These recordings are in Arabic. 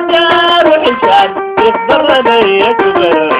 وأشجار وحشاد يخضر لي يكبر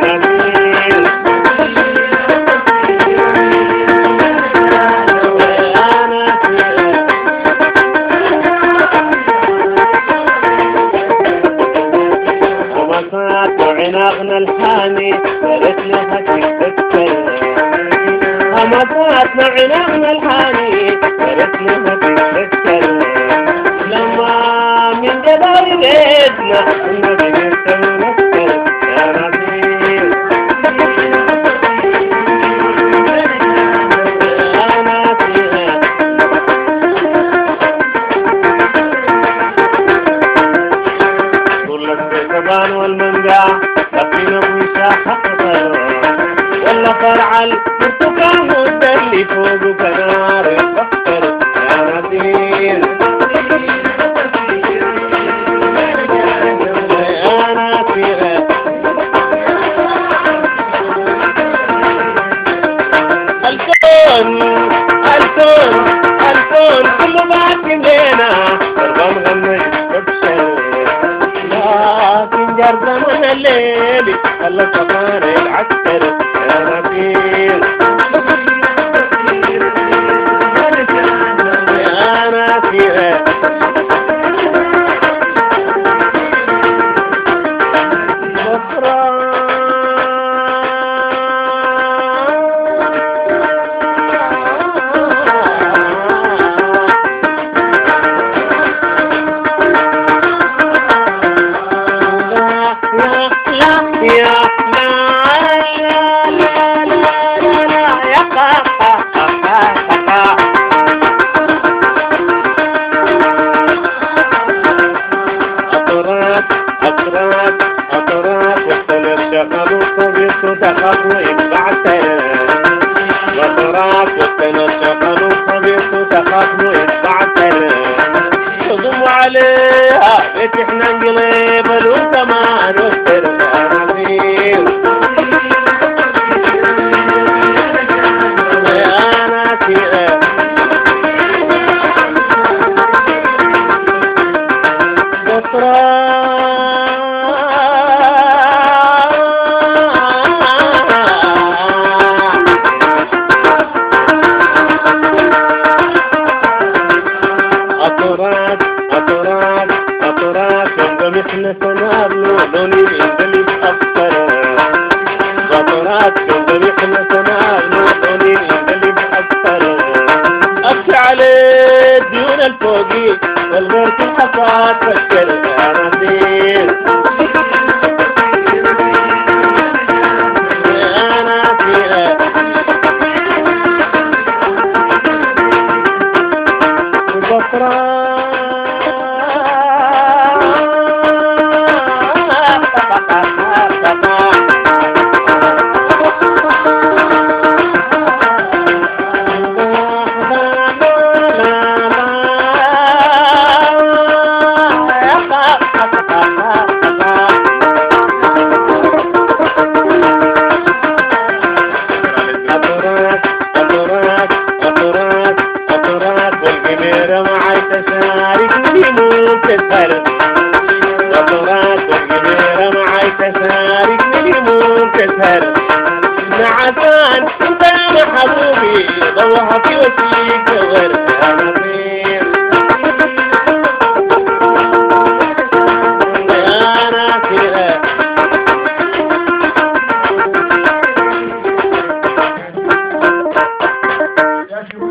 عناقنا الحاني ياريت لها تتذكر همساتنا عناقنا الحاني ياريت لها تتذكر لما من جبال بيتنا كنا بننسى ونذكر يا نصير أنا فيها طول الكبان والمنجع لقينا وشاحة خطر والله فرع البرتقال والدلي فوق كنار يفكر يا نسير يا نسير الكون كله باقي لنا دربان غني ببشر لكن جر زمن الليل خلى كمان العسكر يا نسير يا نسير عليها بيت احنا نقلب وانت ما نوفر يا نسير يا نسير احنا سنابلو لوني ينقلب أكثر بطرات كنت احنا سنابلو لوني ينقلب أكثر أبكي عليه ديون الفوقي والغير في الحفاظ فكر يا نسير يا نسير بطرات نعسان انت يا محبوبي ضوها في وجهك غير